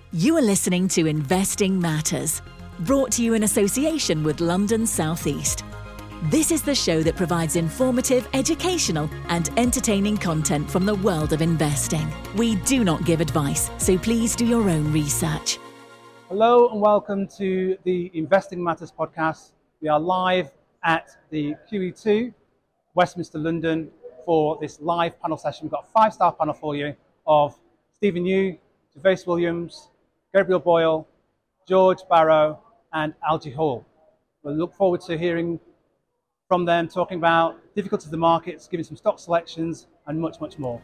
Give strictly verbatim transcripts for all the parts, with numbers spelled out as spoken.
You are listening to Investing Matters, brought to you in association with London South East. This is the show that provides informative, educational and entertaining content from the world of investing. We do not give advice, so please do your own research. Hello and welcome to the Investing Matters podcast. We are live at the Q E two, Westminster, London, for this live panel session. We've got a five-star panel for you of Stephen Yu, Gervais Williams, Gabriel Boyle, George Barrow and Algy Hall. We'll look forward to hearing from them, talking about difficulties of the markets, giving some stock selections and much, much more.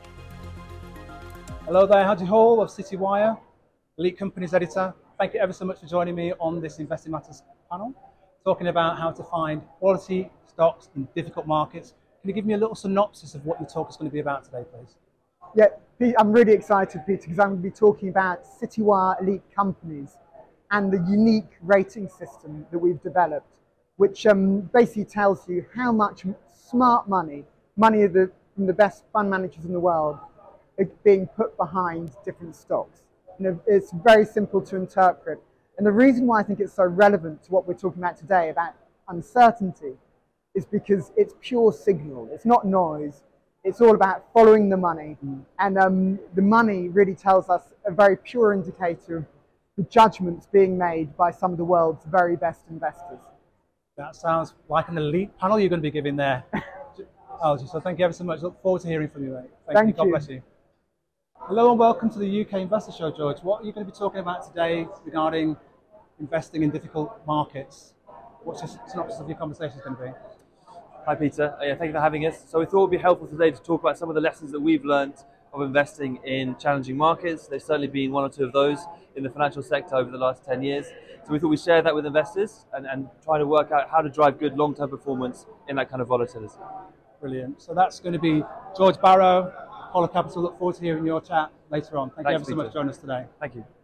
Hello there, Algy Hall of Citywire, Elite Companies Editor. Thank you ever so much for joining me on this Investing Matters panel, talking about how to find quality stocks in difficult markets. Can you give me a little synopsis of what your talk is going to be about today, please? Yeah, Pete, I'm really excited, Peter, because I'm going to be talking about Citywire Elite Companies and the unique rating system that we've developed, which um, basically tells you how much smart money, money of the, from the best fund managers in the world, are being put behind different stocks. You know, it's very simple to interpret. And the reason why I think it's so relevant to what we're talking about today about uncertainty is because it's pure signal. It's not noise. It's all about following the money. Mm. And um, the money really tells us a very pure indicator of the judgments being made by some of the world's very best investors. That sounds like an elite panel you're going to be giving there, Algy. So thank you ever so much. Look forward to hearing from you, mate. Thank, thank you. God you. bless you. Hello and welcome to the U K Investor Show, George. What are you going to be talking about today regarding investing in difficult markets? What's your synopsis of your conversation going to be? Hi Peter, uh, yeah, thank you for having us. So we thought it would be helpful today to talk about some of the lessons that we've learned of investing in challenging markets. There's certainly been one or two of those in the financial sector over the last ten years. So we thought we'd share that with investors and, and try to work out how to drive good long-term performance in that kind of volatility. Brilliant. So that's going to be George Barrow, Apollo Capital. Look forward to hearing your chat later on. Thank Thanks, you ever so much for joining us today. Thank you.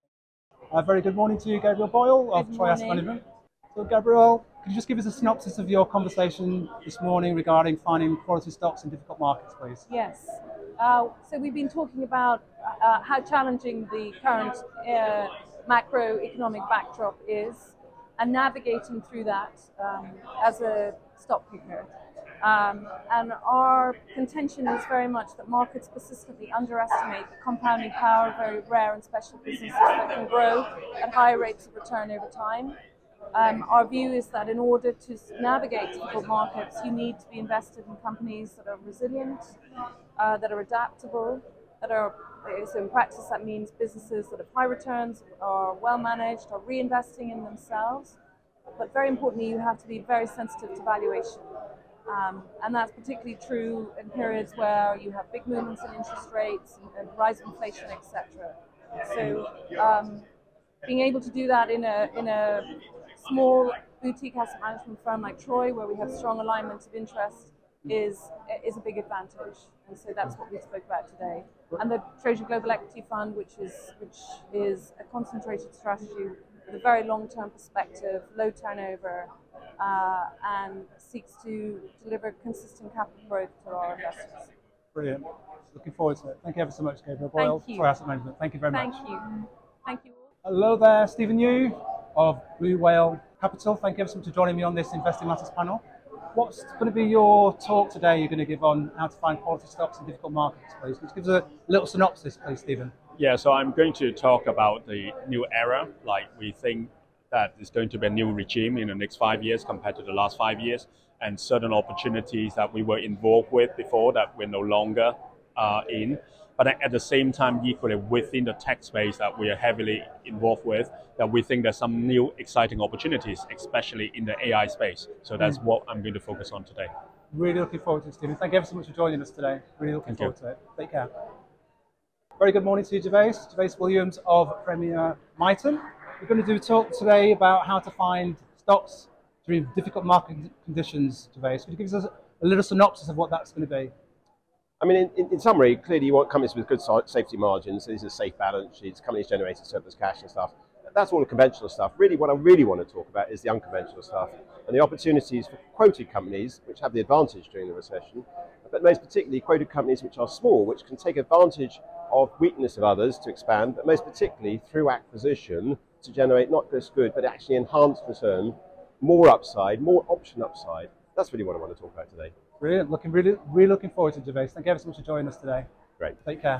Uh, very good morning to you, Gabriel Boyle of Troy Asset Management. So Gabriel, could you just give us a synopsis of your conversation this morning regarding finding quality stocks in difficult markets, please? Yes. Uh, so we've been talking about uh, how challenging the current uh, macroeconomic backdrop is and navigating through that um, as a stock picker. Um, and our contention is very much that markets persistently underestimate the compounding power of very rare and special businesses that can grow at high rates of return over time. Um, our view is that in order to navigate difficult markets, you need to be invested in companies that are resilient, uh, that are adaptable, that are, so in practice that means businesses that have high returns, are well managed, are reinvesting in themselves. But very importantly, you have to be very sensitive to valuation. Um, and that's particularly true in periods where you have big movements in interest rates and, and rise of inflation, et cetera. So um, being able to do that in a in a small boutique asset management firm like Troy, where we have strong alignment of interest, is is a big advantage. And so that's what we spoke about today. And the Treasury Global Equity Fund, which is which is a concentrated strategy with a very long-term perspective, low turnover, uh, and seeks to deliver consistent capital growth to our investors. Brilliant. Looking forward to it. Thank you ever so much, Gabriel Boyle, Troy Asset Management. Thank you very Thank much. Thank you. Thank you. Hello there, Stephen Yu of Blue Whale Capital. Thank you ever so much for joining me on this Investing Matters panel. What's going to be your talk today you're going to give on how to find quality stocks in difficult markets, please? Could you give us a little synopsis, please, Stephen? Yeah, so I'm going to talk about the new era. Like, we think that there's going to be a new regime in the next five years compared to the last five years, and certain opportunities that we were involved with before that we're no longer uh, in. But at the same time, equally within the tech space that we are heavily involved with, that we think there's some new exciting opportunities, especially in the A I space. So that's mm. what I'm going to focus on today. Really looking forward to it, Stephen. Thank you ever so much for joining us today. Really looking Thank forward you. to it. Take care. Very good morning to you, Gervais. Gervais Williams of Premier Miton. We're going to do a talk today about how to find stocks during difficult market conditions, Gervais. Could you give us a little synopsis of what that's going to be? I mean, in, in summary, clearly you want companies with good safety margins. These are safe balance sheets, companies generating surplus cash and stuff. That's all the conventional stuff. Really, what I really want to talk about is the unconventional stuff and the opportunities for quoted companies, which have the advantage during the recession, but most particularly quoted companies which are small, which can take advantage of weakness of others to expand, but most particularly through acquisition to generate not just good, but actually enhanced return, more upside, more option upside. That's really what I want to talk about today. Brilliant. Looking really, really looking forward to it, Gervais. Thank you ever so much for joining us today. Great. Take care.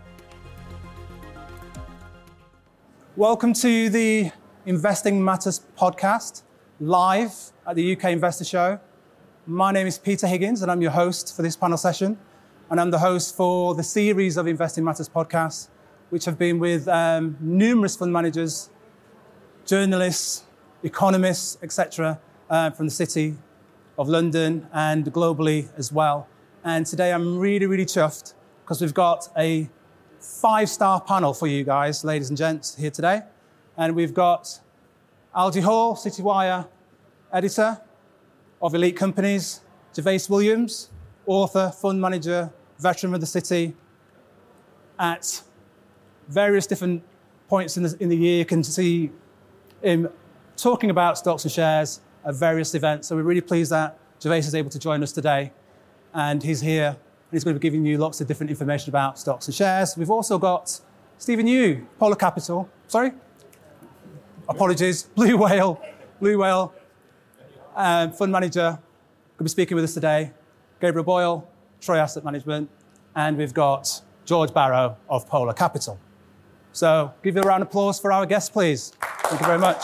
Welcome to the Investing Matters podcast, live at the U K Investor Show. My name is Peter Higgins, and I'm your host for this panel session. And I'm the host for the series of Investing Matters podcasts, which have been with um, numerous fund managers, journalists, economists, et cetera, uh, from the City of London and globally as well. And today I'm really, really chuffed because we've got a five-star panel for you guys, ladies and gents, here today. And we've got Algy Hall, CityWire editor of Elite Companies, Gervais Williams, author, fund manager, veteran of the City. At various different points in the, in the year, you can see him talking about stocks and shares at various events. So we're really pleased that Gervais is able to join us today. And he's here, and he's going to be giving you lots of different information about stocks and shares. We've also got Stephen Yu, Polar Capital. Sorry? Apologies. Blue Whale. Blue Whale. Um, fund manager. Going to be speaking with us today. Gabriel Boyle, Troy Asset Management. And we've got George Barrow of Polar Capital. So give you a round of applause for our guests, please. Thank you very much.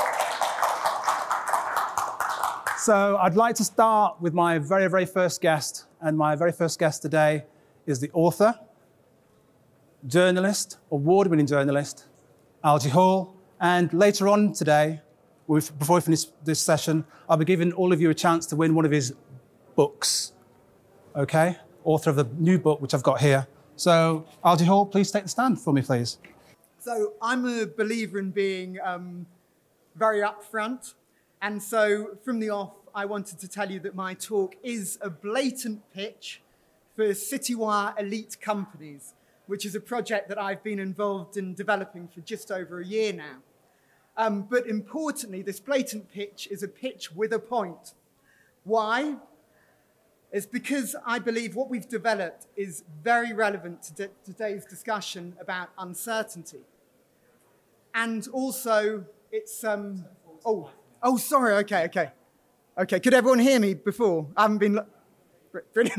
So I'd like to start with my very, very first guest. And my very first guest today is the author, journalist, award-winning journalist, Algy Hall. And later on today, before we finish this session, I'll be giving all of you a chance to win one of his books. Okay? Author of the new book, which I've got here. So, Algy Hall, please take the stand for me, please. So I'm a believer in being um, very upfront. And so from the off, I wanted to tell you that my talk is a blatant pitch for CityWire Elite Companies, which is a project that I've been involved in developing for just over a year now. Um, but importantly, this blatant pitch is a pitch with a point. Why? It's because I believe what we've developed is very relevant to today's discussion about uncertainty. And also, it's... Um, oh, oh, sorry, okay, okay. Okay, could everyone hear me before? I haven't been... Brilliant.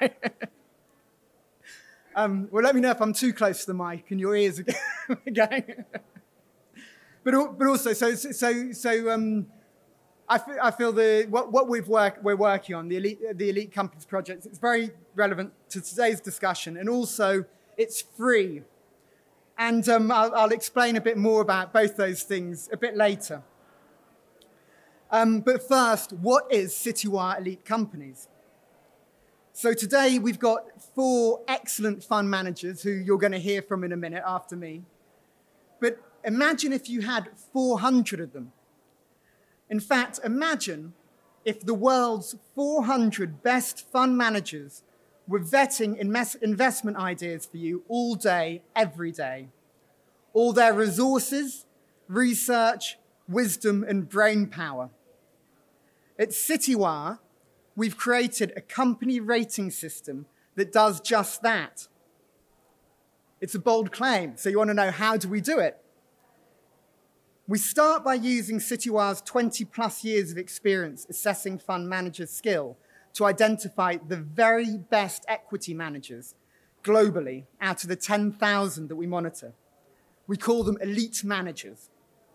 um, well, let me know if I'm too close to the mic and your ears are going. But, but also, so so so um, I, feel, I feel the what, what we've work, we're working on, the elite the elite companies project, it's very relevant to today's discussion, and also it's free. And um, I'll, I'll explain a bit more about both those things a bit later. Um, but first, what is CityWire Elite Companies? So today we've got four excellent fund managers who you're going to hear from in a minute after me. But imagine if you had four hundred of them. In fact, imagine if the world's four hundred best fund managers were vetting investment ideas for you all day, every day. All their resources, research, wisdom, and brain power. At CityWire, we've created a company rating system that does just that. It's a bold claim, so you want to know, how do we do it? We start by using CityWire's twenty plus years of experience assessing fund managers' skill to identify the very best equity managers globally out of the ten thousand that we monitor. We call them elite managers.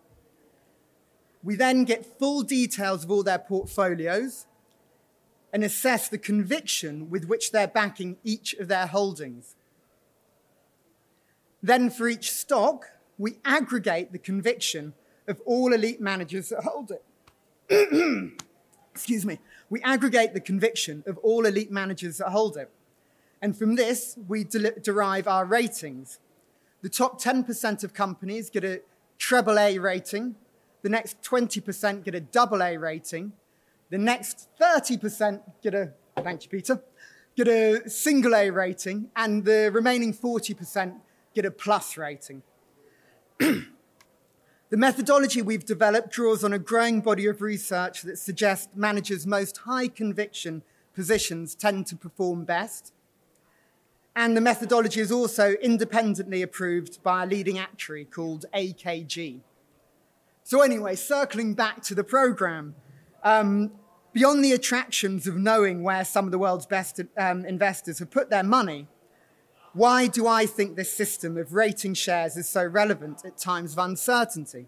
We then get full details of all their portfolios and assess the conviction with which they're backing each of their holdings. Then for each stock, we aggregate the conviction of all elite managers that hold it. Excuse me. We aggregate the conviction of all elite managers that hold it. And from this, we de- derive our ratings. The top ten percent of companies get a treble A rating. The next twenty percent get a double A rating. The next thirty percent get a, thank you, Peter, get a single A rating. And the remaining forty percent get a plus rating. The methodology we've developed draws on a growing body of research that suggests managers' most high conviction positions tend to perform best. And the methodology is also independently approved by a leading actuary called A K G. So anyway, circling back to the program, um, beyond the attractions of knowing where some of the world's best um, investors have put their money, why do I think this system of rating shares is so relevant at times of uncertainty?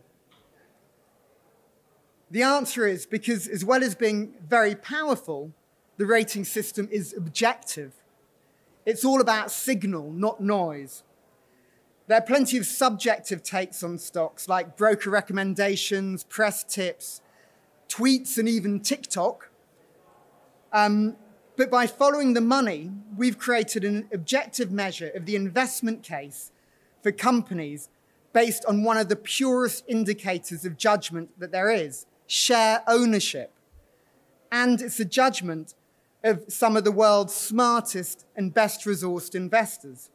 The answer is because, as well as being very powerful, the rating system is objective. It's all about signal, not noise. There are plenty of subjective takes on stocks, like broker recommendations, press tips, tweets, and even TikTok. Um, but by following the money, we've created an objective measure of the investment case for companies based on one of the purest indicators of judgment that there is, share ownership. And it's a judgment of some of the world's smartest and best resourced investors.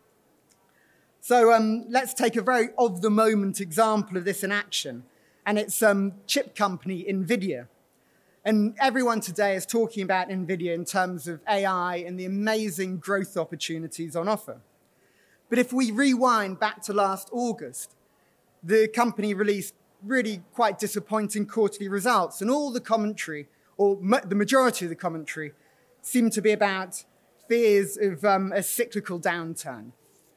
So um, let's take a very of-the-moment example of this in action, and it's um, chip company NVIDIA. And everyone today is talking about NVIDIA in terms of A I and the amazing growth opportunities on offer. But if we rewind back to last August, the company released really quite disappointing quarterly results, and all the commentary, or ma- the majority of the commentary, seemed to be about fears of um, a cyclical downturn.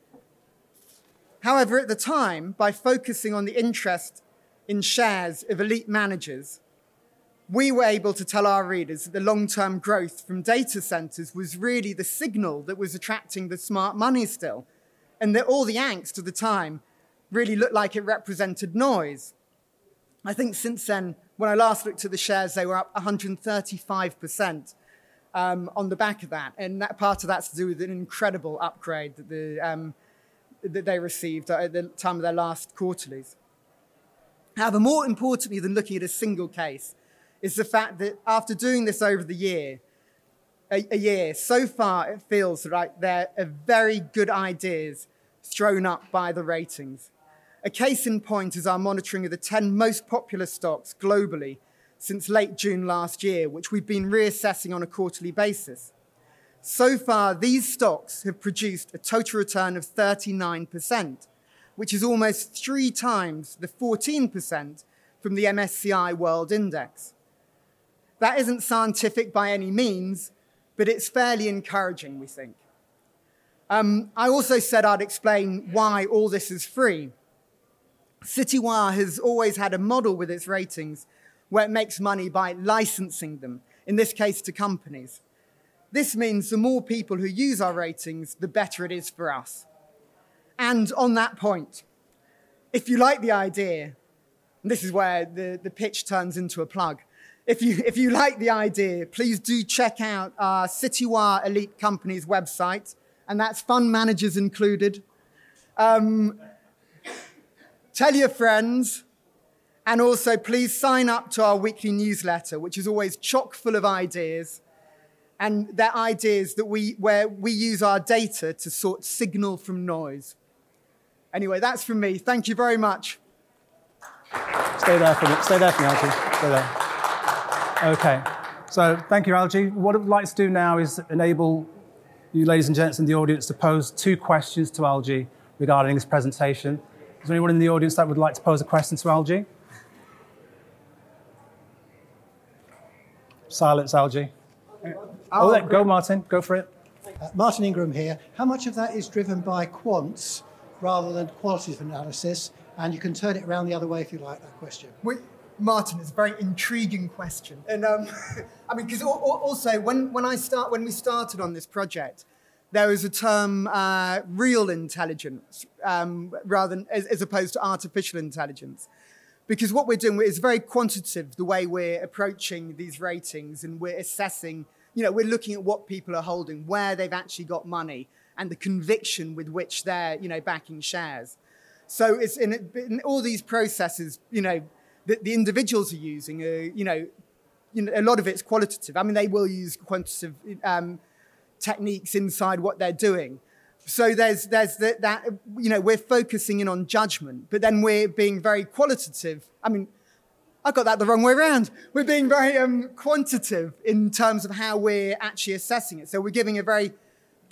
However, at the time, by focusing on the interest in shares of elite managers, we were able to tell our readers that the long-term growth from data centers was really the signal that was attracting the smart money still, and that all the angst of the time really looked like it represented noise. I think since then, when I last looked at the shares, they were up one hundred thirty-five percent um, on the back of that, and that part of that's to do with an incredible upgrade that, the, um, that they received at the time of their last quarterlies. However, more importantly than looking at a single case, is the fact that after doing this over the year, a, a year, so far it feels like there are very good ideas thrown up by the ratings. A case in point is our monitoring of the ten most popular stocks globally since late June last year, which we've been reassessing on a quarterly basis. So far, these stocks have produced a total return of thirty-nine percent, which is almost three times the fourteen percent from the M S C I World Index. That isn't scientific by any means, but it's fairly encouraging, we think. Um, I also said I'd explain why all this is free. Citywire has always had a model with its ratings where it makes money by licensing them, in this case to companies. This means the more people who use our ratings, the better it is for us. And on that point, if you like the idea, and this is where the, the pitch turns into a plug, if you, if you like the idea, please do check out our Citywire Elite Companies website, and that's fund managers included. Um, tell your friends, and also please sign up to our weekly newsletter, which is always chock full of ideas, and they're ideas that we, where we use our data to sort signal from noise. Anyway, that's from me. Thank you very much. Stay there for me. Stay there for me, Algie. Stay there. Okay. So thank you, Algie. What I'd like to do now is enable you, ladies and gents in the audience, to pose two questions to Algie regarding this presentation. Is there anyone in the audience that would like to pose a question to Algie? Silence, Algie. Oh, let go, Martin. Go for it. Uh, Martin Ingram here. How much of that is driven by quants rather than qualitative analysis? And you can turn it around the other way if you like that question. Wait, Martin, it's a very intriguing question. And um, I mean, because also when, when I start when we started on this project, there was a term uh, real intelligence um, rather than as, as opposed to artificial intelligence. Because what we're doing is very quantitative, the way we're approaching these ratings, and we're assessing, you know, we're looking at what people are holding, where they've actually got money, and the conviction with which they're, you know, backing shares. So it's in, in all these processes, you know, that the individuals are using, are, you know, you know, a lot of it's qualitative. I mean, they will use quantitative um, techniques inside what they're doing. So there's there's the, that, you know, we're focusing in on judgment, but then we're being very qualitative. I mean, I got that the wrong way around. We're being very um, quantitative in terms of how we're actually assessing it. So we're giving a very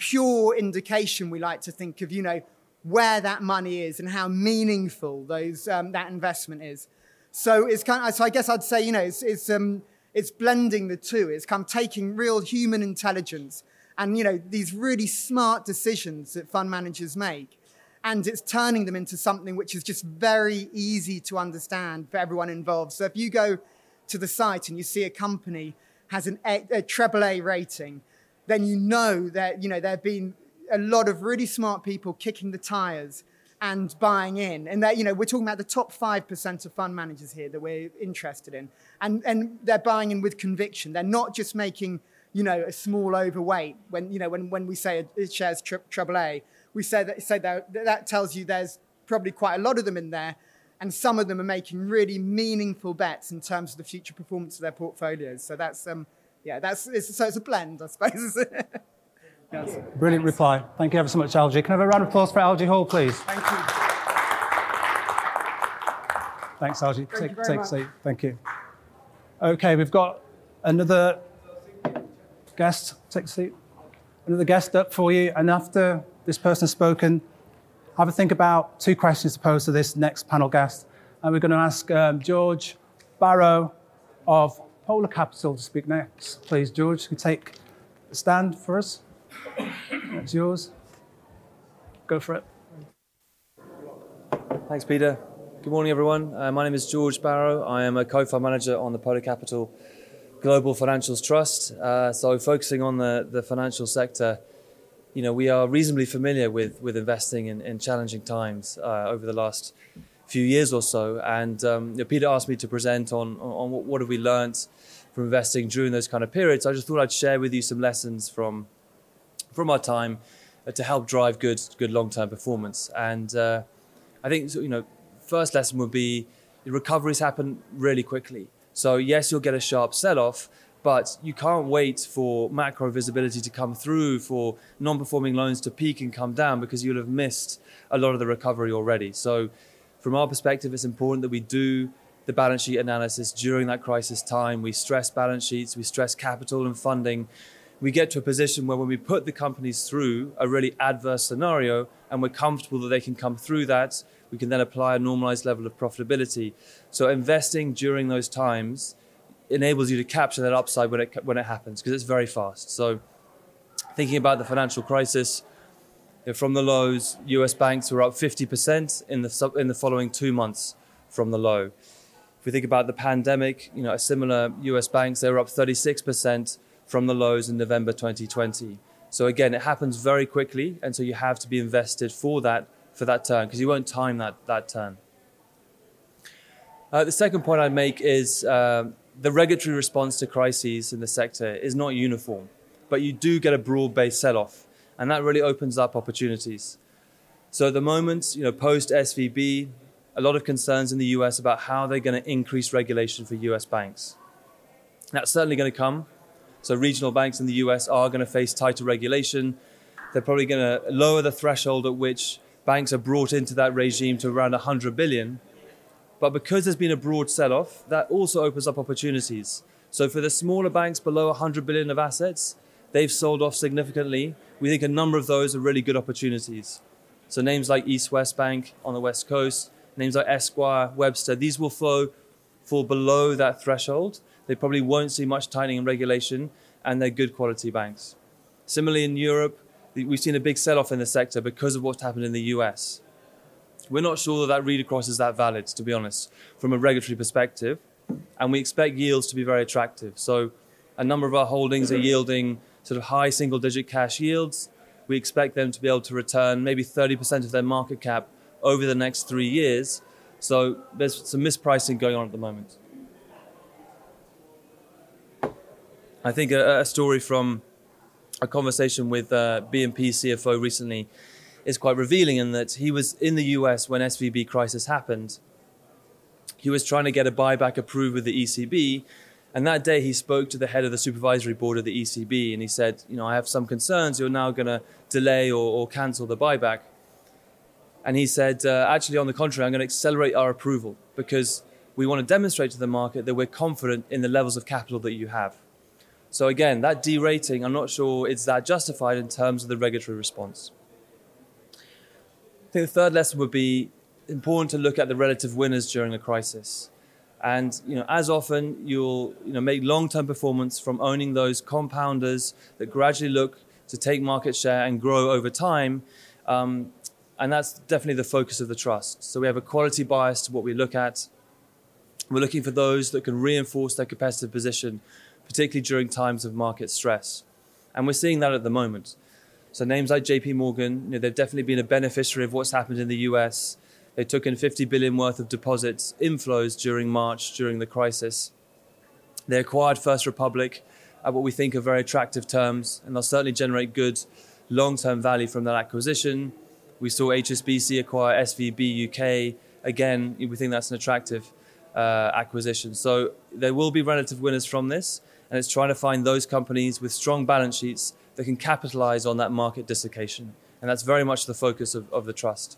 pure indication, we like to think of, you know, where that money is and how meaningful those um, that investment is. So it's kind of, so I guess I'd say, you know, it's it's um it's blending the two. It's kind of taking real human intelligence and, you know, these really smart decisions that fund managers make, and it's turning them into something which is just very easy to understand for everyone involved. So if you go to the site and you see a company has an a, a triple A rating, then you know that, you know, there have been a lot of really smart people kicking the tires and buying in. And that, you know, we're talking about the top five percent of fund managers here that we're interested in. And, and they're buying in with conviction. They're not just making, you know, a small overweight. When, you know, when, when we say a share's tri- triple A, we say that, say that that tells you there's probably quite a lot of them in there. And some of them are making really meaningful bets in terms of the future performance of their portfolios. So that's, um, yeah, that's, it's, so it's a blend, I suppose. Yes. Brilliant reply. Thank you ever so much, Algie. Can I have a round of applause for Algie Hall, please? Thank you. Thanks, Algie. Thank take you very take a much. seat. Thank you. Okay, we've got another guest. Take a seat. Another guest up for you. And after this person has spoken, have a think about two questions to pose to this next panel guest. And we're going to ask um, George Barrow of Polar Capital to speak next. Please, George, can you take a stand for us? That's yours. Go for it. Thanks, Peter. Good morning, everyone. Uh, my name is George Barrow. I am a co-fund manager on the Polar Capital Global Financials Trust. Uh, so focusing on the, the financial sector, you know, we are reasonably familiar with, with investing in, in challenging times uh, over the last few years or so. And um, you know, Peter asked me to present on, on what, what have we learned from investing during those kind of periods. I just thought I'd share with you some lessons from from our time uh, to help drive good good long-term performance. And uh, I think, you know, first lesson would be recoveries happen really quickly. So yes, you'll get a sharp sell-off, but you can't wait for macro visibility to come through, for non-performing loans to peak and come down, because you'll have missed a lot of the recovery already. So from our perspective, it's important that we do the balance sheet analysis during that crisis time. We stress balance sheets, we stress capital and funding. We get to a position where when we put the companies through a really adverse scenario and we're comfortable that they can come through that, we can then apply a normalized level of profitability. So investing during those times enables you to capture that upside when it when it happens, because it's very fast. So thinking about the financial crisis, you know, from the lows, U S banks were up fifty percent in the sub, in the following two months from the low. If we think about the pandemic, you know, a similar U S banks, they were up thirty-six percent from the lows in November twenty twenty. So again, it happens very quickly, and so you have to be invested for that for that turn, because you won't time that that turn. Uh, the second point I'd make is uh, the regulatory response to crises in the sector is not uniform, but you do get a broad-based sell-off, and that really opens up opportunities. So at the moment, you know, post S V B, a lot of concerns in the U S about how they're going to increase regulation for U S banks. That's certainly going to come. So regional banks in the U S are going to face tighter regulation. They're probably going to lower the threshold at which banks are brought into that regime to around one hundred billion. But because there's been a broad sell-off, that also opens up opportunities. So for the smaller banks below one hundred billion of assets, they've sold off significantly. We think a number of those are really good opportunities. So names like East West Bank on the West Coast, names like Esquire, Webster, these will flow fall below that threshold. They probably won't see much tightening in regulation, and they're good quality banks. Similarly in Europe, we've seen a big sell-off in the sector because of what's happened in the U S. We're not sure that that read across is that valid, to be honest, from a regulatory perspective, and we expect yields to be very attractive. So a number of our holdings are yielding sort of high single-digit cash yields. We expect them to be able to return maybe thirty percent of their market cap over the next three years. So there's some mispricing going on at the moment. I think a, a story from a conversation with uh, B N P C F O recently is quite revealing, in that he was in the U S when S V B crisis happened. He was trying to get a buyback approved with the E C B, and that day he spoke to the head of the supervisory board of the E C B, and he said, you know, I have some concerns, you're now going to delay or, or cancel the buyback. And he said, uh, actually, on the contrary, I'm going to accelerate our approval, because we want to demonstrate to the market that we're confident in the levels of capital that you have. So again, that derating, I'm not sure it's that justified in terms of the regulatory response. I think the third lesson would be important to look at the relative winners during a crisis. And you know, as often, you'll you know, make long-term performance from owning those compounders that gradually look to take market share and grow over time. Um, and that's definitely the focus of the trust. So we have a quality bias to what we look at. We're looking for those that can reinforce their competitive position, particularly during times of market stress. And we're seeing that at the moment. So names like J P Morgan, you know, they've definitely been a beneficiary of what's happened in the U S. They took in fifty billion worth of deposits inflows during March, during the crisis. They acquired First Republic at what we think are very attractive terms, and they'll certainly generate good long-term value from that acquisition. We saw H S B C acquire S V B U K. Again, we think that's an attractive uh, acquisition. So there will be relative winners from this, and it's trying to find those companies with strong balance sheets that can capitalize on that market dislocation. And that's very much the focus of, of the trust.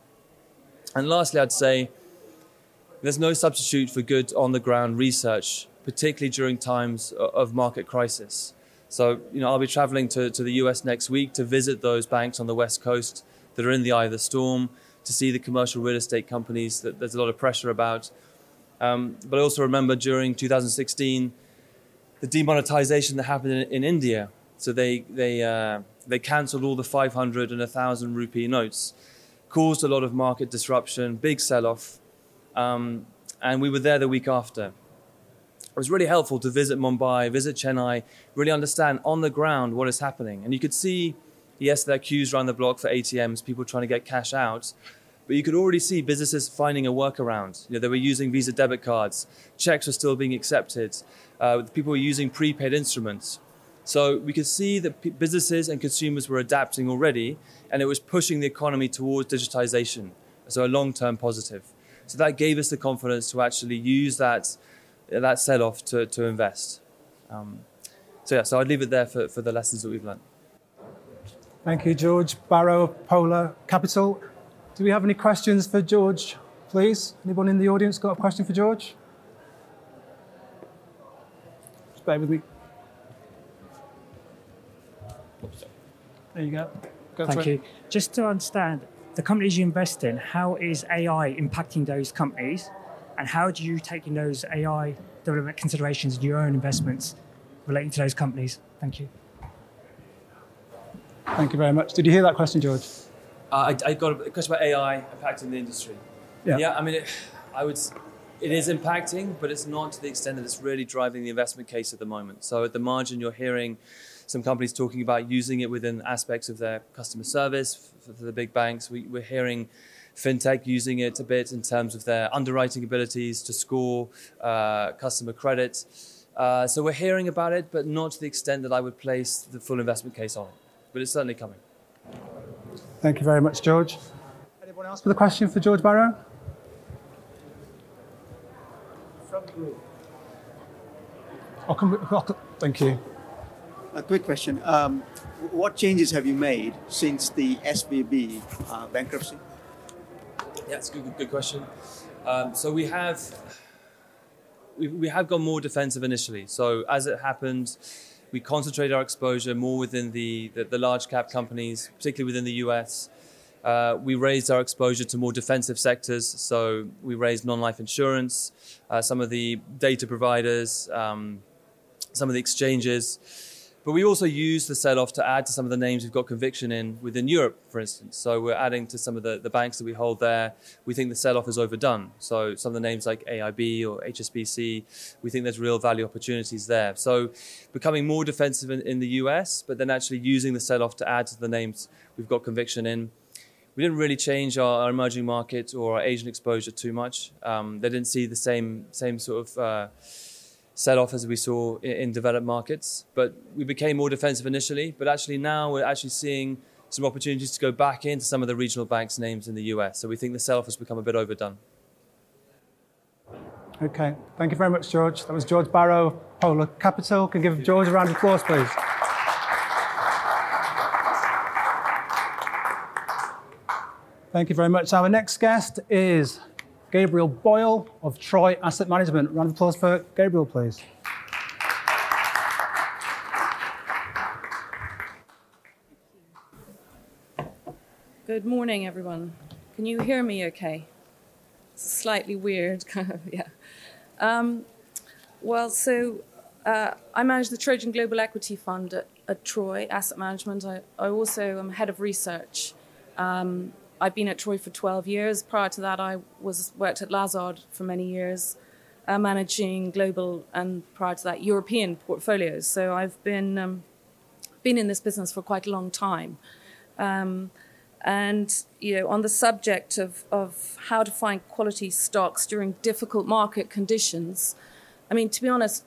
And lastly, I'd say there's no substitute for good on-the-ground research, particularly during times of market crisis. So, you know, I'll be traveling to, to the U S next week to visit those banks on the West Coast that are in the eye of the storm, to see the commercial real estate companies that there's a lot of pressure about. Um, but I also remember during two thousand sixteen, the demonetization that happened in, in India. So they they uh, they cancelled all the five hundred and one thousand rupee notes, caused a lot of market disruption, big sell-off, um, and we were there the week after. It was really helpful to visit Mumbai, visit Chennai, really understand on the ground what is happening. And you could see, yes, there are queues around the block for A T Ms, people trying to get cash out, but you could already see businesses finding a workaround. You know, they were using Visa debit cards, checks were still being accepted, uh, people were using prepaid instruments. So we could see that p- businesses and consumers were adapting already, and it was pushing the economy towards digitization, so a long-term positive. So that gave us the confidence to actually use that that sell-off to, to invest. Um, so yeah, so I'd leave it there for, for the lessons that we've learned. Thank you, George Barrow of Polar Capital. Do we have any questions for George, please? Anyone in the audience got a question for George? Just bear with me. There you go. Go Thank you. Just to understand, the companies you invest in, how is A I impacting those companies? And how do you take in those A I development considerations in your own investments relating to those companies? Thank you. Thank you very much. Did you hear that question, George? Uh, I, I got a question about A I impacting the industry. Yeah. Yeah, I mean, it, I would. It is impacting, but it's not to the extent that it's really driving the investment case at the moment. So at the margin, you're hearing some companies talking about using it within aspects of their customer service for, for the big banks. We, we're hearing fintech using it a bit in terms of their underwriting abilities to score uh, customer credit. Uh, so we're hearing about it, but not to the extent that I would place the full investment case on it. But it's certainly coming. Thank you very much, George. Anyone else with a question for George Barrow? I'll come, I'll, thank you. A quick question. Um, what changes have you made since the S V B uh, bankruptcy? Yeah, it's a good, good question. Um, so we have we, we have gone more defensive initially. So as it happened, we concentrated our exposure more within the, the, the large cap companies, particularly within the U S. Uh, we raised our exposure to more defensive sectors. So we raised non-life insurance, uh, some of the data providers, um, some of the exchanges. But we also use the sell-off to add to some of the names we've got conviction in within Europe, for instance. So we're adding to some of the, the banks that we hold there. We think the sell-off is overdone. So some of the names like A I B or H S B C, we think there's real value opportunities there. So becoming more defensive in, in the U S, but then actually using the sell-off to add to the names we've got conviction in. We didn't really change our, our emerging market or our Asian exposure too much. Um, they didn't see the same same sort of uh, sell-off as we saw in, in developed markets. But we became more defensive initially. But actually now we're actually seeing some opportunities to go back into some of the regional banks' names in the U S. So we think the sell-off has become a bit overdone. Okay, thank you very much, George. That was George Barrow of Polar Capital. Can you give George a round of applause, please? Thank you very much. Our next guest is Gabriel Boyle of Troy Asset Management. Round of applause for Gabriel, please. Good morning, everyone. Can you hear me okay? It's slightly weird, kind of, yeah. Um, well, so uh, I manage the Trojan Global Equity Fund at, at Troy Asset Management. I, I also am head of research. Um, I've been at Troy for twelve years. Prior to that, I was worked at Lazard for many years, uh, managing global and prior to that, European portfolios. So I've been um, been in this business for quite a long time. Um, and, you know, on the subject of, of how to find quality stocks during difficult market conditions, I mean, to be honest,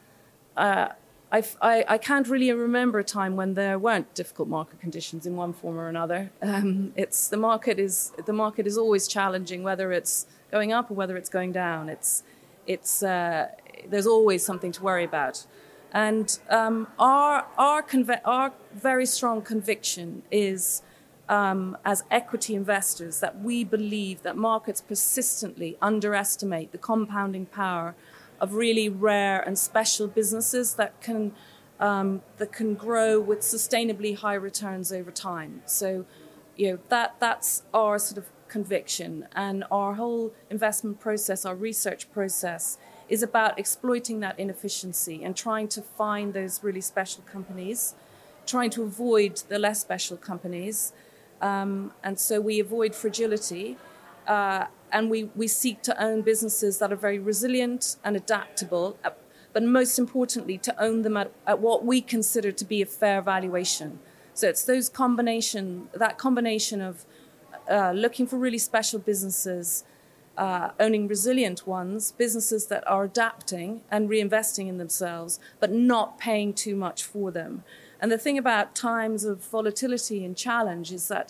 uh, I've, I, I can't really remember a time when there weren't difficult market conditions in one form or another. Um, it's the market is the market is always challenging, whether it's going up or whether it's going down. It's it's uh, there's always something to worry about, and um, our our conv- our very strong conviction is, um, as equity investors, that we believe that markets persistently underestimate the compounding power of really rare and special businesses that can um, that can grow with sustainably high returns over time. So, you know, that that's our sort of conviction, and our whole investment process, our research process, is about exploiting that inefficiency and trying to find those really special companies, trying to avoid the less special companies, um, and so we avoid fragility. Uh, and we, we seek to own businesses that are very resilient and adaptable, uh, but most importantly, to own them at, at what we consider to be a fair valuation. So it's those combination, that combination of uh, looking for really special businesses, uh, owning resilient ones, businesses that are adapting and reinvesting in themselves, but not paying too much for them. And the thing about times of volatility and challenge is that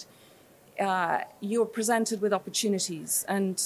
Uh, you're presented with opportunities. And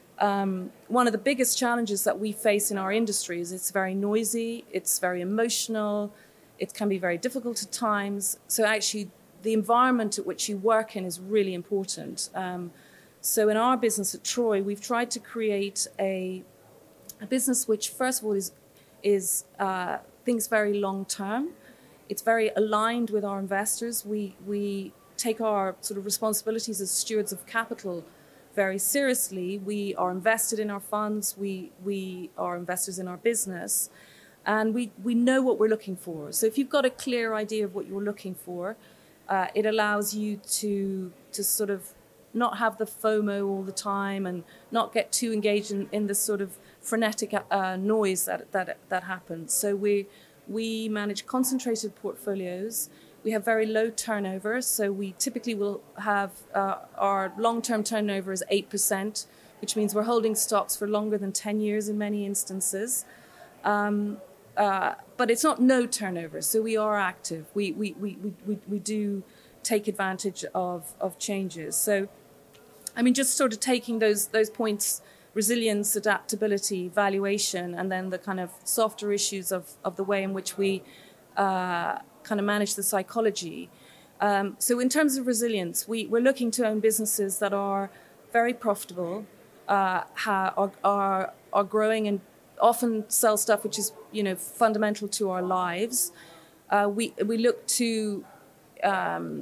um, one of the biggest challenges that we face in our industry is it's very noisy, it's very emotional, it can be very difficult at times. So actually, the environment at which you work in is really important. Um, so in our business at Troy, we've tried to create a, a business which, first of all, is, is uh, thinks very long term. It's very aligned with our investors. We we take our sort of responsibilities as stewards of capital very seriously. We are invested in our funds. We we are investors in our business, and we we know what we're looking for. So if you've got a clear idea of what you're looking for, uh, it allows you to to sort of not have the FOMO all the time and not get too engaged in, in the sort of frenetic uh, noise that that that happens. So we we manage concentrated portfolios. We have very low turnover, so we typically will have uh, our long-term turnover is eight percent, which means we're holding stocks for longer than ten years in many instances. Um, uh, but it's not no turnover, so we are active. We we we we, we do take advantage of, of changes. So, I mean, just sort of taking those those points, resilience, adaptability, valuation, and then the kind of softer issues of, of the way in which we uh, kind of manage the psychology. Um, so in terms of resilience, we, we're looking to own businesses that are very profitable, uh, ha, are, are are growing and often sell stuff which is, you know, fundamental to our lives. Uh, we we look to um,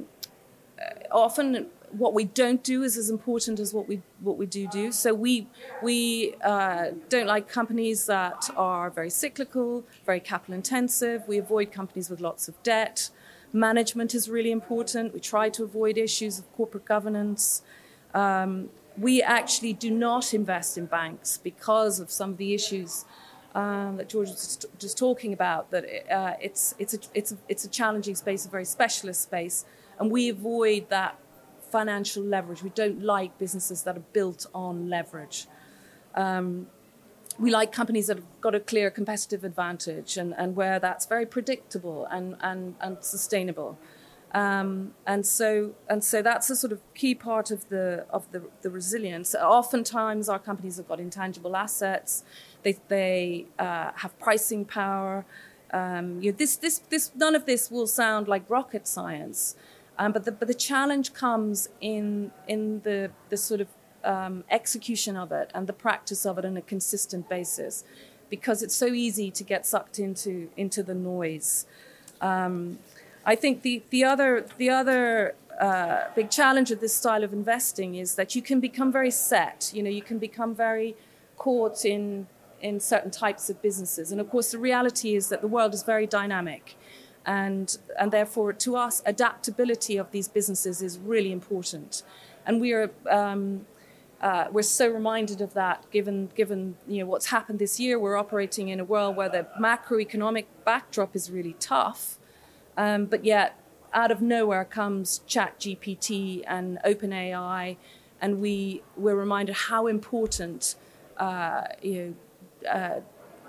often what we don't do is as important as what we what we do do. So we we uh, don't like companies that are very cyclical, very capital intensive. We avoid companies with lots of debt. Management is really important. We try to avoid issues of corporate governance. Um, we actually do not invest in banks because of some of the issues um, that George was just, just talking about. That uh, it's it's a it's a, it's a challenging space, a very specialist space, and we avoid that financial leverage. We don't like businesses that are built on leverage. Um, we like companies that have got a clear competitive advantage and, and where that's very predictable and, and, and sustainable. Um, and so and so that's a sort of key part of the of the, the resilience. Oftentimes our companies have got intangible assets. They they uh, have pricing power. Um, you know, this this this none of this will sound like rocket science. Um, but the but the challenge comes in in the the sort of um, execution of it and the practice of it on a consistent basis, because it's so easy to get sucked into into the noise. Um, I think the the other the other uh, big challenge of this style of investing is that you can become very set. You know, you can become very caught in in certain types of businesses. And of course, the reality is that the world is very dynamic. And, and therefore, to us, adaptability of these businesses is really important. And we are, um, uh, we're so reminded of that, given, given you know, what's happened this year. We're operating in a world where the macroeconomic backdrop is really tough. Um, but yet, out of nowhere comes ChatGPT and OpenAI. And we, we're reminded how important uh, you know, Uh,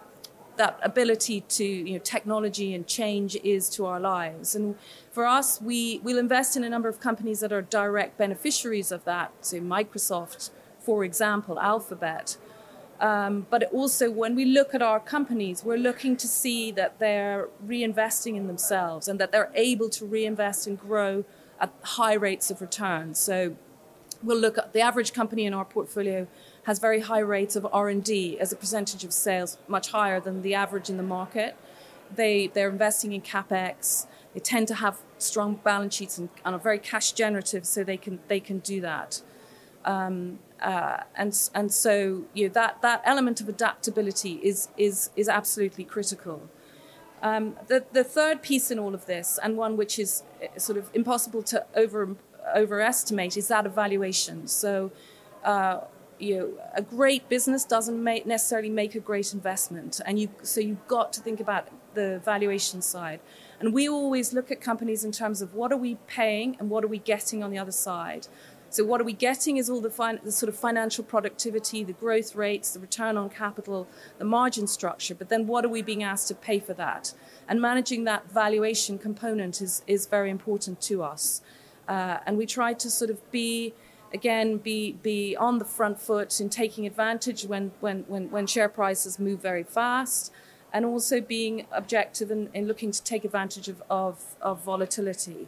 that ability to, you know, technology and change is to our lives. And for us, we will invest in a number of companies that are direct beneficiaries of that. So Microsoft, for example, Alphabet. Um, but also when we look at our companies, we're looking to see that they're reinvesting in themselves and that they're able to reinvest and grow at high rates of return. So we'll look at the average company in our portfolio has very high rates of R and D as a percentage of sales, much higher than the average in the market. They, they're investing in CapEx. They tend to have strong balance sheets and, and are very cash generative, so they can they can do that. Um, uh, and and so you know, that that element of adaptability is is is absolutely critical. Um, the the third piece in all of this, and one which is sort of impossible to over overestimate, is that of valuation. So. Uh, You know, a great business doesn't make, necessarily make a great investment, and you so you've got to think about the valuation side. And we always look at companies in terms of what are we paying and what are we getting on the other side. So what are we getting is all the, fin- the sort of financial productivity, the growth rates, the return on capital, the margin structure. But then what are we being asked to pay for that? And managing that valuation component is is very important to us. Uh, and we try to sort of be. Again, be be on the front foot in taking advantage when when when, when share prices move very fast, and also being objective in, in looking to take advantage of of, of volatility.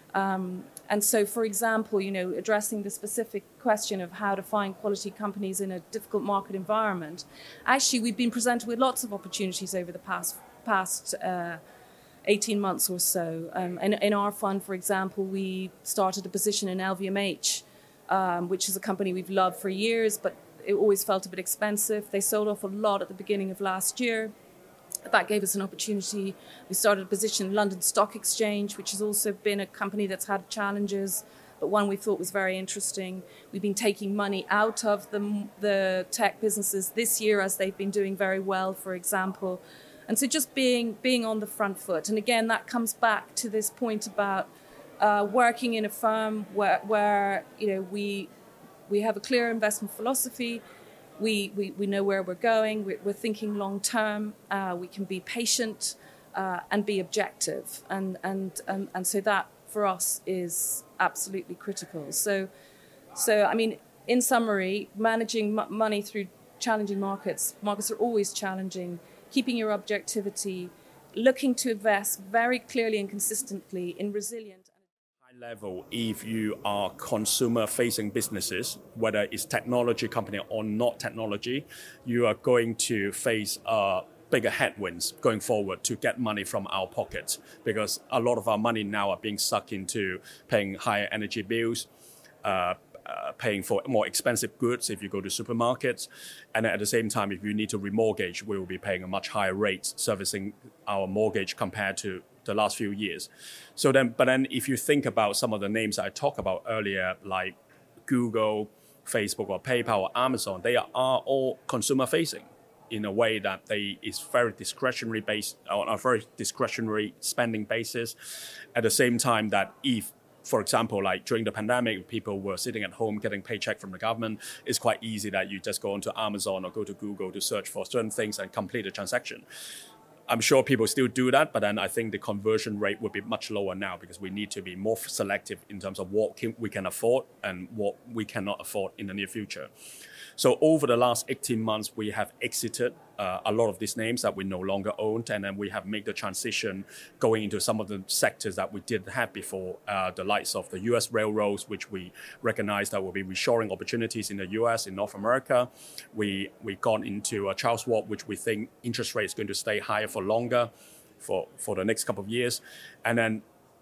Um, and so, for example, you know, addressing the specific question of how to find quality companies in a difficult market environment, actually, we've been presented with lots of opportunities over the past past. Uh, eighteen months or so. Um, in, in our fund, for example, we started a position in L V M H. Um, which is a company we've loved for years, but it always felt a bit expensive. They sold off a lot at the beginning of last year. That gave us an opportunity. We started a position in London Stock Exchange, which has also been a company that's had challenges, but one we thought was very interesting. We've been taking money out of the, the tech businesses this year as they've been doing very well, for example. And so just being, being on the front foot. And again, that comes back to this point about Uh, working in a firm where, where you know we we have a clear investment philosophy, we we, we know where we're going, we're, we're thinking long term, uh, we can be patient uh, and be objective, and, and and and so that for us is absolutely critical. So so I mean, in summary, managing m- money through challenging markets. Markets are always challenging. Keeping your objectivity, looking to invest very clearly and consistently in resilient. Level, if you are consumer-facing businesses, whether it's technology company or not technology, you are going to face uh, bigger headwinds going forward to get money from our pockets, because a lot of our money now are being sucked into paying higher energy bills, uh, uh, paying for more expensive goods if you go to supermarkets, and at the same time, if you need to remortgage, we will be paying a much higher rate servicing our mortgage compared to the last few years. So then, but then if you think about some of the names I talked about earlier, like Google, Facebook, or PayPal, or Amazon, they are all consumer facing in a way that they is very discretionary based on a very discretionary spending basis. At the same time that if, for example, like during the pandemic, people were sitting at home getting paycheck from the government, it's quite easy that you just go onto Amazon or go to Google to search for certain things and complete a transaction. I'm sure people still do that, but then I think the conversion rate would be much lower now because we need to be more selective in terms of what can, we can afford and what we cannot afford in the near future. So over the last eighteen months, we have exited uh, a lot of these names that we no longer owned, and then we have made the transition going into some of the sectors that we didn't have before, uh, the likes of the U S railroads, which we recognize that will be reshoring opportunities in the U S, in North America. We we gone into uh, Charles Schwab, which we think interest rate is going to stay higher for longer, for, for the next couple of years. And then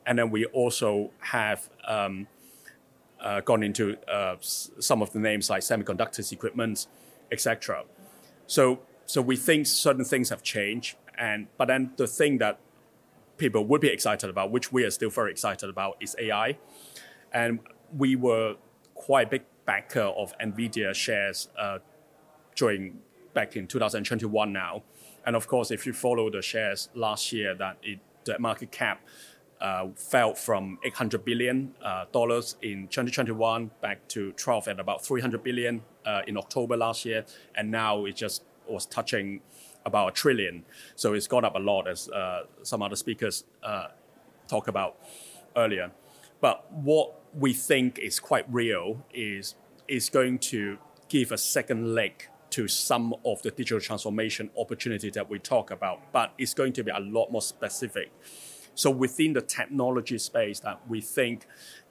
And then we also have um, uh, gone into uh, s- some of the names like semiconductors, equipment, et cetera. So, so we think certain things have changed, and but then the thing that people would be excited about, which we are still very excited about, is A I. And we were quite a big backer of NVIDIA shares uh, during back in two thousand twenty-one now. And of course, if you follow the shares last year, that it, the market cap uh, fell from eight hundred billion dollars uh, in twenty twenty-one back to twelve at about three hundred billion uh, in October last year. And now it just was touching about a trillion. So it's gone up a lot, as uh, some other speakers uh, talk about earlier. But what we think is quite real is, is going to give a second leg to some of the digital transformation opportunities that we talk about, but it's going to be a lot more specific. So within the technology space that we think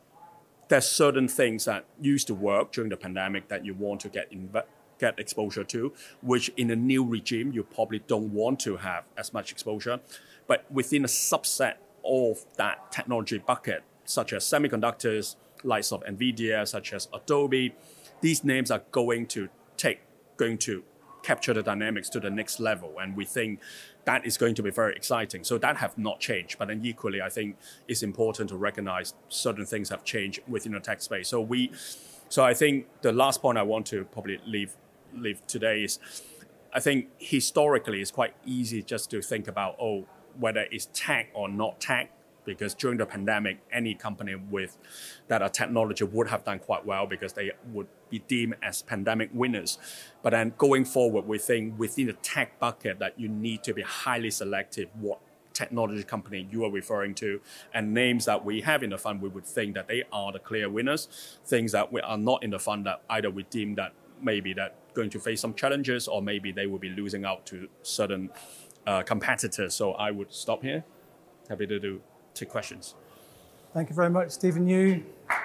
there's certain things that used to work during the pandemic that you want to get inv- get exposure to, which in a new regime, you probably don't want to have as much exposure. But within a subset of that technology bucket, such as semiconductors, likes of NVIDIA, such as Adobe, these names are going to take, going to capture the dynamics to the next level. And we think that is going to be very exciting. So that have not changed. But then equally, I think it's important to recognize certain things have changed within the tech space. So we, so I think the last point I want to probably leave, leave today is, I think historically it's quite easy just to think about, oh, whether it's tech or not tech, because during the pandemic, any company with that are technology would have done quite well because they would be deemed as pandemic winners. But then going forward, we think within the tech bucket that you need to be highly selective what technology company you are referring to, and names that we have in the fund, we would think that they are the clear winners. Things that we are not in the fund that either we deem that maybe that going to face some challenges, or maybe they will be losing out to certain uh, competitors. So I would stop here. Happy to do take questions. Thank you very much, Stephen Yu,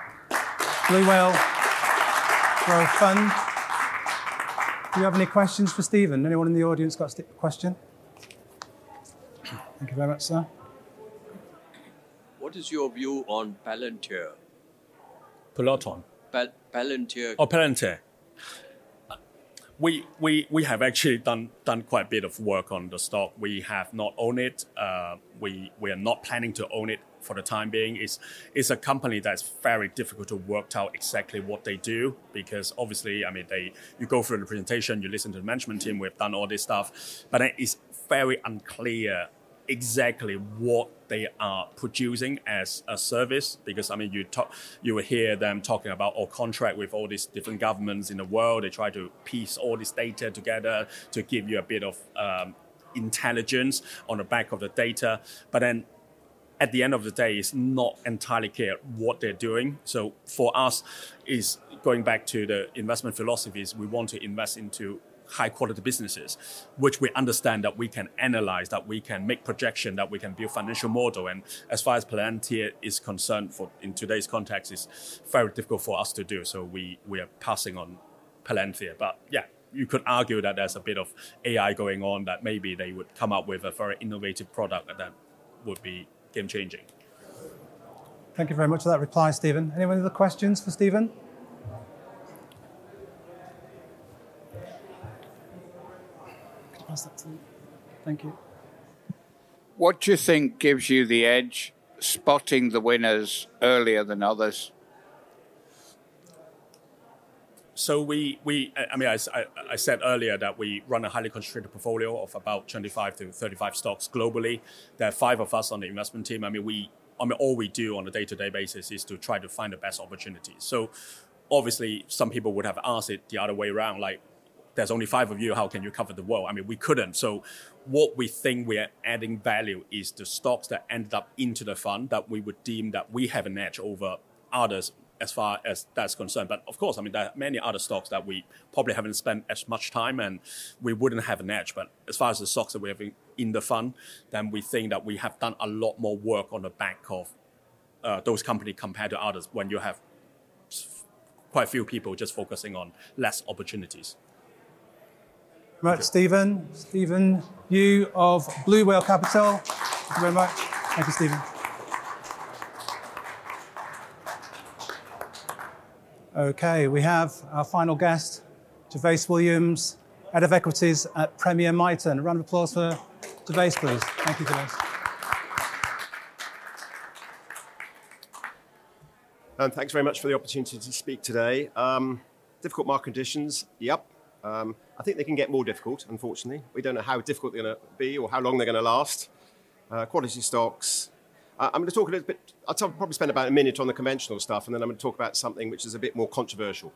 Blue Whale Growth Fund. Do you have any questions for Stephen? Anyone in the audience got a question? Thank you very much, sir. What is your view on Palantir? Peloton. Pal- Palantir. Oh, Palantir. We, we we have actually done done quite a bit of work on the stock. We have not owned it. Uh, we we are not planning to own it for the time being. It's it's a company that's very difficult to work out exactly what they do, because obviously, I mean, they you go through the presentation, you listen to the management team. We've done all this stuff, but it's very unclear exactly what they are producing as a service, because I mean you talk, you will hear them talking about all contract with all these different governments in the world. They try to piece all this data together to give you a bit of um, intelligence on the back of the data, but then at the end of the day, it's not entirely clear what they're doing. So for us, is going back to the investment philosophies, we want to invest into high quality businesses, which we understand that we can analyze, that we can make projection, that we can build financial model. And as far as Palantir is concerned, for in today's context, it's very difficult for us to do. So we, we are passing on Palantir. But yeah, you could argue that there's a bit of A I going on, that maybe they would come up with a very innovative product that would be game changing. Thank you very much for that reply, Stephen. Anyone other questions for Stephen? Thank you. What do you think gives you the edge, spotting the winners earlier than others? So we, we I mean, I, I said earlier that we run a highly concentrated portfolio of about twenty-five to thirty-five stocks globally. There are five of us on the investment team. I mean, we, I mean, all we do on a day-to-day basis is to try to find the best opportunities. So obviously, some people would have asked it the other way around, like, there's only five of you, how can you cover the world? I mean, we couldn't. So what we think we're adding value is the stocks that ended up into the fund that we would deem that we have an edge over others as far as that's concerned. But of course, I mean, there are many other stocks that we probably haven't spent as much time and we wouldn't have an edge. But as far as the stocks that we have in, in the fund, then we think that we have done a lot more work on the back of uh, those companies compared to others when you have quite a few people just focusing on less opportunities. Right, Stephen. Stephen Yu of Blue Whale Capital. Thank you very much. Thank you, Stephen. Okay, we have our final guest, Gervase Williams, Head of Equities at Premier Miton. A round of applause for Gervase, please. Thank you, Gervase. Um, thanks very much for the opportunity to speak today. Um, difficult market conditions, yep. Um, I think they can get more difficult, unfortunately. We don't know how difficult they're going to be or how long they're going to last. Uh, quality stocks. Uh, I'm going to talk a little bit, I'll t- probably spend about a minute on the conventional stuff, and then I'm going to talk about something which is a bit more controversial.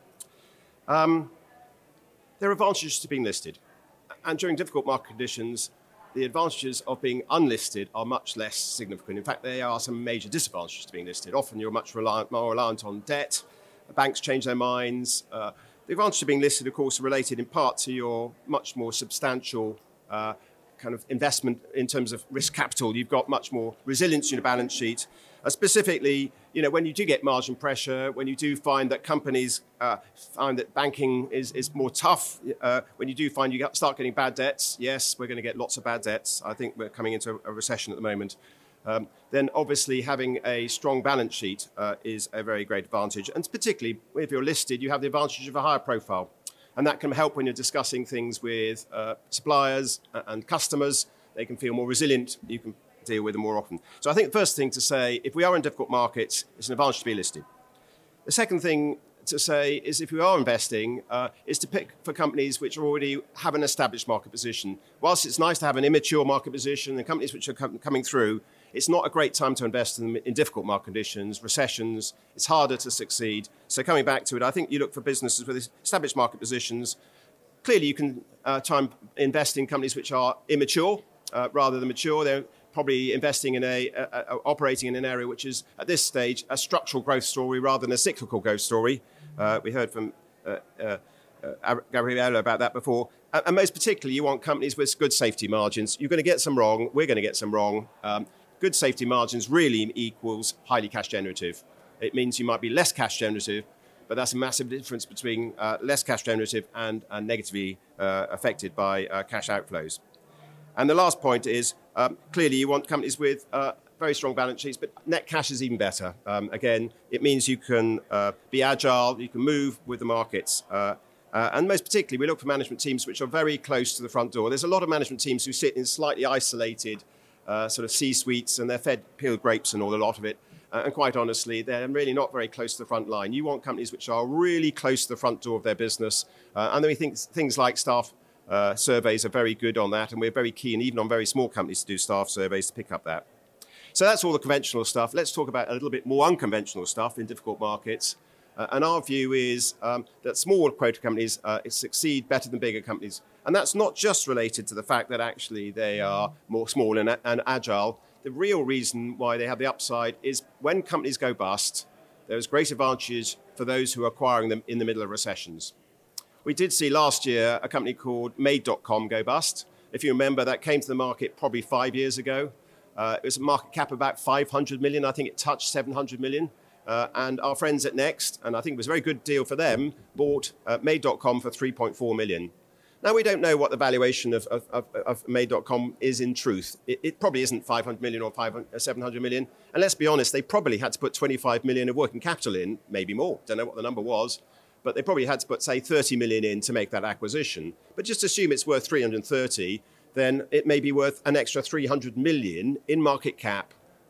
Um, there are advantages to being listed. And during difficult market conditions, the advantages of being unlisted are much less significant. In fact, there are some major disadvantages to being listed. Often you're much reliant, more reliant on debt. Banks change their minds. Uh, the advantage of being listed, of course, are related in part to your much more substantial uh, kind of investment in terms of risk capital. You've got much more resilience in your balance sheet. Uh, specifically, you know, when you do get margin pressure, when you do find that companies uh, find that banking is, is more tough, uh, when you do find you start getting bad debts, yes, we're going to get lots of bad debts. I think we're coming into a recession at the moment. Um, then obviously having a strong balance sheet uh, is a very great advantage. And particularly if you're listed, you have the advantage of a higher profile. And that can help when you're discussing things with uh, suppliers and customers. They can feel more resilient. You can deal with them more often. So I think the first thing to say, if we are in difficult markets, it's an advantage to be listed. The second thing to say is if we are investing, uh, is to pick for companies which already have an established market position. Whilst it's nice to have an immature market position and companies which are com- coming through, it's not a great time to invest in, in difficult market conditions, recessions. It's harder to succeed. So coming back to it, I think you look for businesses with established market positions. Clearly, you can uh, time invest in companies which are immature uh, rather than mature. They're probably investing in a, a, a operating in an area which is at this stage a structural growth story rather than a cyclical growth story. Uh, we heard from uh, uh, uh, Gabriella about that before. Uh, and most particularly, you want companies with good safety margins. You're going to get some wrong. We're going to get some wrong. Um, good safety margins really equals highly cash generative. It means you might be less cash generative, but that's a massive difference between uh, less cash generative and uh, negatively uh, affected by uh, cash outflows. And the last point is, um, clearly you want companies with uh, very strong balance sheets, but net cash is even better. Um, again, it means you can uh, be agile, you can move with the markets. Uh, uh, and most particularly, we look for management teams which are very close to the front door. There's a lot of management teams who sit in slightly isolated uh, sort of C-suites, and they're fed peeled grapes and all a lot of it. Uh, and quite honestly, they're really not very close to the front line. You want companies which are really close to the front door of their business. Uh, and then we think things like staff uh, surveys are very good on that. And we're very keen, even on very small companies, to do staff surveys to pick up that. So that's all the conventional stuff. Let's talk about a little bit more unconventional stuff in difficult markets. Uh, and our view is um, that small quota companies uh, succeed better than bigger companies. And that's not just related to the fact that actually they are more small and, and agile. The real reason why they have the upside is when companies go bust, there's great advantages for those who are acquiring them in the middle of recessions. We did see last year a company called Made dot com go bust. If you remember, that came to the market probably five years ago. Uh, it was a market cap of about five hundred million. I think it touched seven hundred million. Uh, and our friends at Next, and I think it was a very good deal for them, bought uh, Made dot com for three point four million. Now, we don't know what the valuation of, of, of, of Made dot com is in truth. It, it probably isn't five hundred million or five hundred, seven hundred million. And let's be honest, they probably had to put twenty-five million of working capital in, maybe more. Don't know what the number was. But they probably had to put, say, thirty million in to make that acquisition. But just assume it's worth three hundred thirty, then it may be worth an extra three hundred million in market cap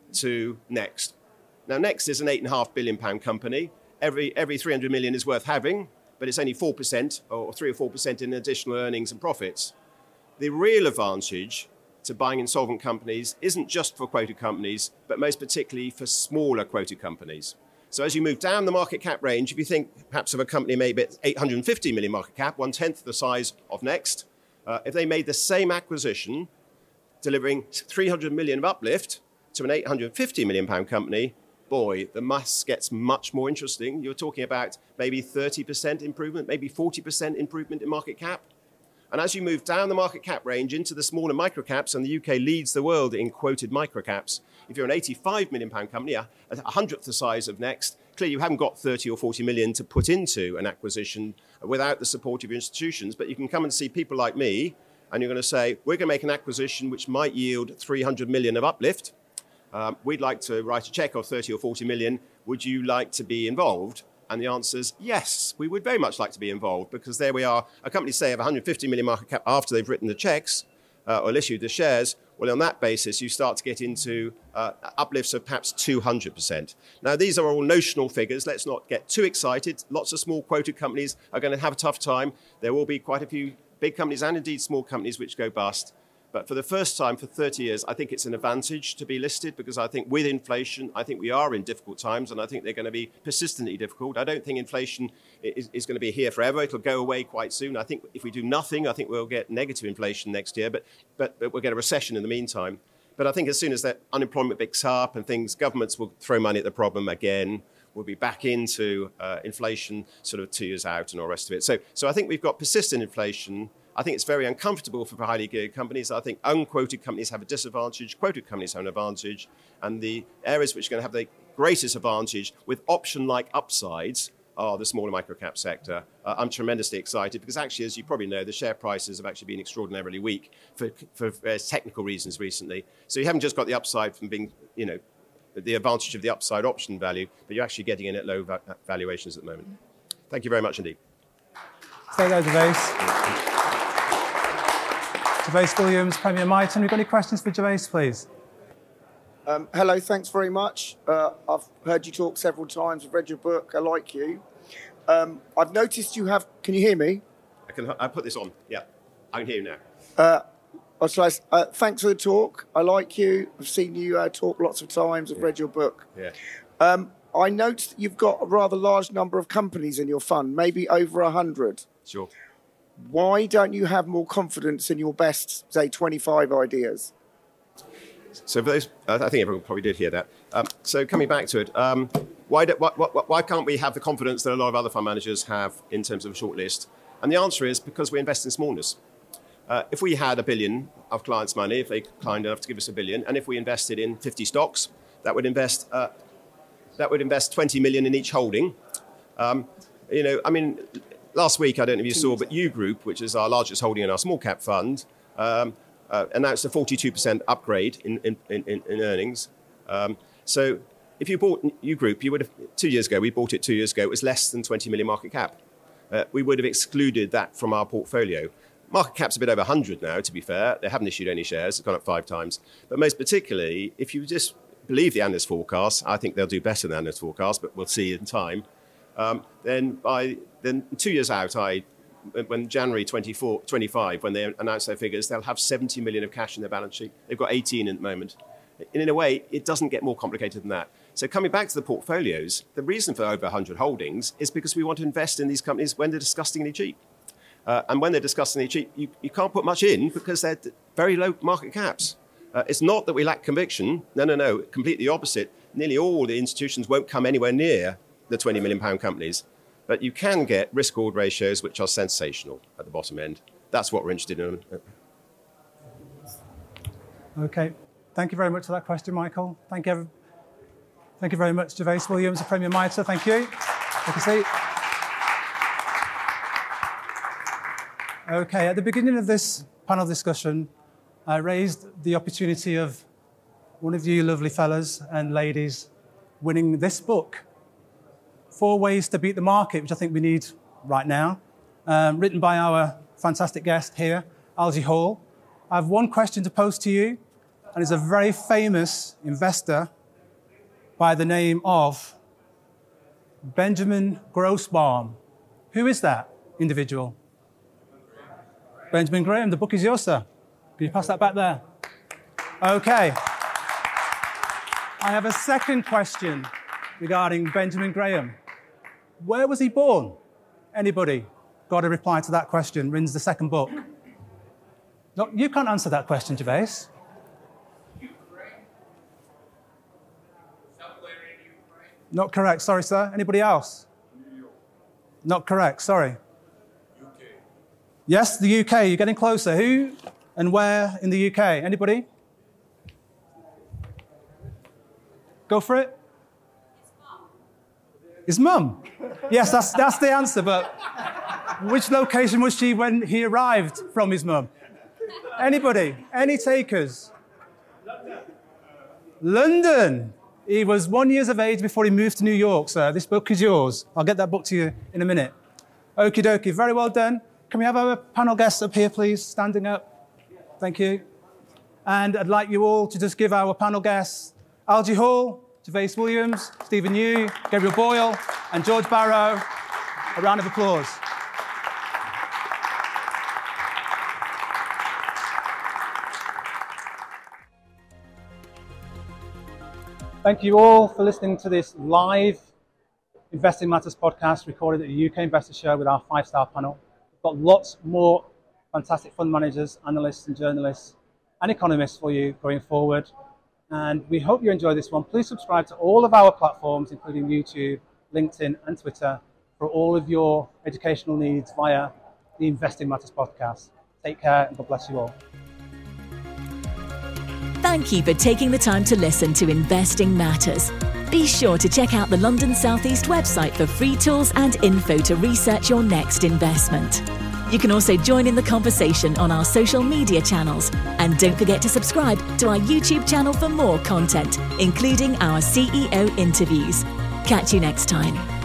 to Next. Now, Next is an eight point five billion pound company. Every, every three hundred million is worth having, but it's only four percent or three or four percent in additional earnings and profits. The real advantage to buying insolvent companies isn't just for quoted companies, but most particularly for smaller quoted companies. So as you move down the market cap range, if you think perhaps of a company maybe at eight hundred fifty million market cap, one-tenth the size of Next, uh, if they made the same acquisition, delivering three hundred million of uplift to an eight hundred fifty million pound company, boy, the maths gets much more interesting. You're talking about maybe thirty percent improvement, maybe forty percent improvement in market cap. And as you move down the market cap range into the smaller microcaps, and the U K leads the world in quoted microcaps, if you're an eighty-five million pound company, a hundredth the size of Next, clearly you haven't got thirty or forty million to put into an acquisition without the support of your institutions. But you can come and see people like me, and you're going to say, we're going to make an acquisition which might yield three hundred million of uplift. Um, we'd like to write a check of thirty or forty million. Would you like to be involved? And the answer is yes, we would very much like to be involved, because there we are, a company, say, of one hundred fifty million market cap after they've written the checks uh, or issued the shares. Well, on that basis, you start to get into uh, uplifts of perhaps two hundred percent. Now, these are all notional figures. Let's not get too excited. Lots of small quoted companies are going to have a tough time. There will be quite a few big companies and indeed small companies which go bust. But for the first time for thirty years, I think it's an advantage to be listed, because I think with inflation, I think we are in difficult times, and I think they're going to be persistently difficult. I don't think inflation is, is going to be here forever. It'll go away quite soon. I think if we do nothing, I think we'll get negative inflation next year, but, but, but we'll get a recession in the meantime. But I think as soon as that unemployment picks up and things, governments will throw money at the problem again. We'll be back into uh, inflation sort of two years out and all the rest of it. So, so I think we've got persistent inflation. I think it's very uncomfortable for highly geared companies. I think unquoted companies have a disadvantage, quoted companies have an advantage, and the areas which are going to have the greatest advantage with option-like upsides are the smaller microcap sector. Uh, I'm tremendously excited because actually, as you probably know, the share prices have actually been extraordinarily weak for, for uh, technical reasons recently. So you haven't just got the upside from being, you know, the advantage of the upside option value, but you're actually getting in at low va- valuations at the moment. Thank you very much indeed. Stay there, Gervase. Gervase Williams, Premier Miton. We've got any questions for Gervase, please? Um, hello, thanks very much. Uh, I've heard you talk several times. I've read your book. I like you. Um, I've noticed you have. Can you hear me? I can. I put this on. Yeah, I can hear you now. Uh, oh, sorry, uh, thanks for the talk. I like you. I've seen you uh, talk lots of times. I've yeah. read your book. Yeah. Um, I noticed you've got a rather large number of companies in your fund, maybe over a hundred. Sure. Why don't you have more confidence in your best, say, twenty-five ideas? So for those, I think everyone probably did hear that. Um, so coming back to it, um, why, do, why, why, why can't we have the confidence that a lot of other fund managers have in terms of a shortlist? And the answer is because we invest in smallness. Uh, if we had a billion of clients' money, if they kind enough to give us a billion, and if we invested in fifty stocks, that would invest uh, that would invest twenty million in each holding. Um, you know, I mean. Last week, I don't know if you saw, but U Group, which is our largest holding in our small cap fund, um, uh, announced a forty-two percent upgrade in, in, in, in earnings. Um, so if you bought U Group, you would have, two years ago, we bought it two years ago, it was less than twenty million market cap. Uh, we would have excluded that from our portfolio. Market cap's a bit over one hundred now, to be fair. They haven't issued any shares, it's gone up five times. But most particularly, if you just believe the analyst forecast, I think they'll do better than the analyst forecast, but we'll see in time. Um, then by then two years out, I, when January twenty-four, twenty-five, when they announce their figures, they'll have seventy million of cash in their balance sheet. They've got eighteen at the moment. And in a way, it doesn't get more complicated than that. So coming back to the portfolios, the reason for over one hundred holdings is because we want to invest in these companies when they're disgustingly cheap. Uh, and when they're disgustingly cheap, you, you can't put much in because they're very low market caps. Uh, it's not that we lack conviction. No, no, no, completely opposite. Nearly all the institutions won't come anywhere near the twenty million pound companies. But you can get risk-reward ratios which are sensational at the bottom end. That's what we're interested in. Okay. Thank you very much for that question, Michael. Thank you. Thank you very much, Gervase Williams, of Premier Miton. Thank you. Take a seat. Okay. At the beginning of this panel discussion, I raised the opportunity of one of you lovely fellas and ladies winning this book, Four Ways to Beat the Market, which I think we need right now, um, written by our fantastic guest here, Algy Hall. I have one question to pose to you, and it's a very famous investor by the name of Benjamin Grossbaum. Who is that individual? Benjamin Graham. The book is yours, sir. Can you pass that back there? Okay. I have a second question regarding Benjamin Graham. Where was he born? Anybody got a reply to that question? Wins the second book. No, you can't answer that question, Gervase. Not correct. Sorry, sir. Anybody else? Not correct. Sorry. U K. Yes, the U K. You're getting closer. Who and where in the U K? Anybody? Go for it. His mum. Yes, that's, that's the answer, but which location was she when he arrived from his mum? Anybody? Any takers? London. London. He was one years of age before he moved to New York, sir. This book is yours. I'll get that book to you in a minute. Okie dokie, very well done. Can we have our panel guests up here, please, standing up? Thank you. And I'd like you all to just give our panel guests, Algie Hall, Gervase Williams, Stephen Yu, Gabriel Boyle, and George Barrow, a round of applause. Thank you all for listening to this live Investing Matters podcast recorded at the U K Investor Show with our five-star panel. We've got lots more fantastic fund managers, analysts and journalists and economists for you going forward. And we hope you enjoy this one. Please subscribe to all of our platforms, including YouTube, LinkedIn and Twitter, for all of your educational needs via the Investing Matters podcast. Take care and God bless you all. Thank you for taking the time to listen to Investing Matters. Be sure to check out the London South East website for free tools and info to research your next investment. You can also join in the conversation on our social media channels. And don't forget to subscribe to our YouTube channel for more content, including our C E O interviews. Catch you next time.